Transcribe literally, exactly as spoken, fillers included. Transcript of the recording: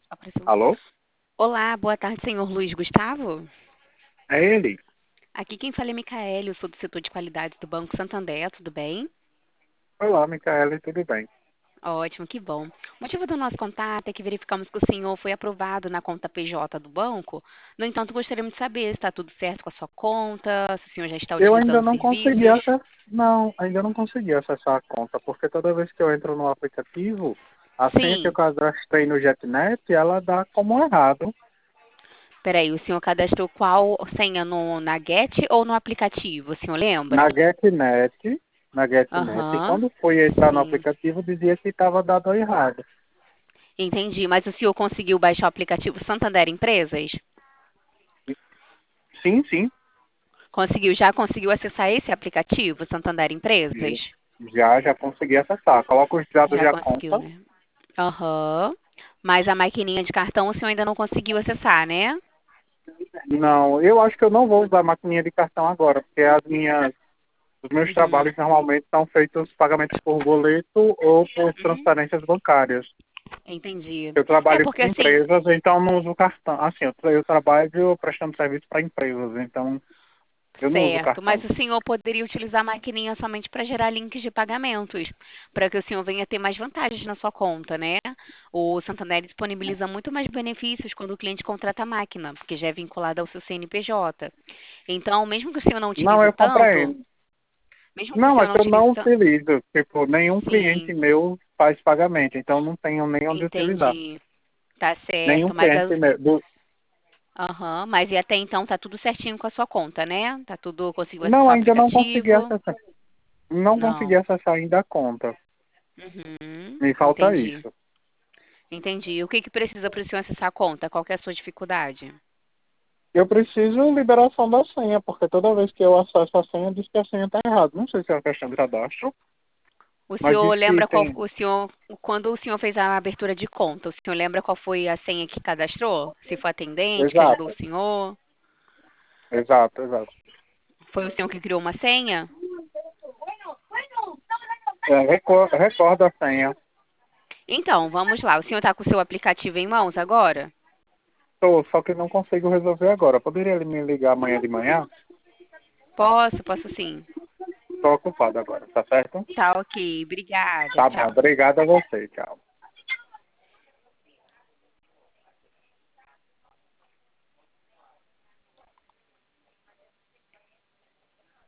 Apareceu. Alô? Olá, boa tarde, senhor Luiz Gustavo. É ele. Aqui quem fala é Micaele, eu sou do setor de qualidade do Banco Santander, tudo bem? Olá, Micaela, tudo bem? Ótimo, que bom. O motivo do nosso contato é que verificamos que o senhor foi aprovado na conta P J do banco. No entanto, gostaríamos de saber se está tudo certo com a sua conta, se o senhor já está Eu ainda utilizando não consegui serviços. acessar, não, ainda não consegui acessar a conta, porque toda vez que eu entro no aplicativo, a senha que eu Sim. cadastrei no JetNet, ela dá como errado. Peraí, o senhor cadastrou qual senha no, na Get ou no aplicativo, o senhor lembra? Na GetNet, na GetNet, e Aham, quando fui entrar no sim. aplicativo, dizia que estava dado errado. Entendi, mas o senhor conseguiu baixar o aplicativo Santander Empresas? Sim, sim, Conseguiu, já conseguiu acessar esse aplicativo, Santander Empresas? já, já consegui acessar. Coloca os dados Já da conseguiu, conta. né? Aham. Mas a maquininha de cartão o senhor ainda não conseguiu acessar, né? Não, eu acho que eu não vou usar a maquininha de cartão agora, porque as minhas Os meus Uhum. trabalhos normalmente são feitos pagamentos por boleto ou por Uhum. transferências bancárias. Entendi. Eu É trabalho porque com assim, empresas, então não uso cartão. Assim, eu, tra- eu trabalho prestando serviço para empresas, então eu não uso certo, mas cartão. o senhor poderia utilizar a maquininha somente para gerar links de pagamentos, para que o senhor venha ter mais vantagens na sua conta, né? O Santander disponibiliza muito mais benefícios quando o cliente contrata a máquina, porque já é vinculada ao seu C N P J. Então, mesmo que o senhor não Não, utilize eu tanto, compreendo. mesmo que o Não, senhor mas não eu utilize não tanto, utilizo. Tipo, nenhum cliente sim, meu faz pagamento, então não tenho nem onde utilizar. entendi, tá Nenhum certo, mas, cliente a- meu. do- aham, mas e até então tá tudo certinho com a sua conta, né? Tá tudo, conseguiu Não, acessar o ainda não consegui aplicativo? acessar. Não consegui Não. acessar ainda a conta. Uhum, Me falta entendi. isso. Entendi. O que que precisa para o senhor acessar a conta? Qual que é a sua dificuldade? Eu preciso liberação da senha, porque toda vez que eu acesso a senha, diz que a senha está errada. Não sei se é uma questão de cadastro, O mas senhor diz que lembra qual tem. o senhor quando o senhor fez a abertura de conta, o senhor lembra qual foi a senha que cadastrou? Se foi atendente que ajudou Exato, o senhor? exato, exato. Foi o senhor que criou uma senha? É, recor- recorda a senha. Então, vamos lá. O senhor está com o seu aplicativo em mãos agora? Tô, só que não consigo resolver agora. Poderia ele me ligar amanhã de manhã? Posso, posso sim. Estou ocupado agora, tá certo? Tá ok. Obrigada. Tá bom, Tchau. obrigado a você, tchau.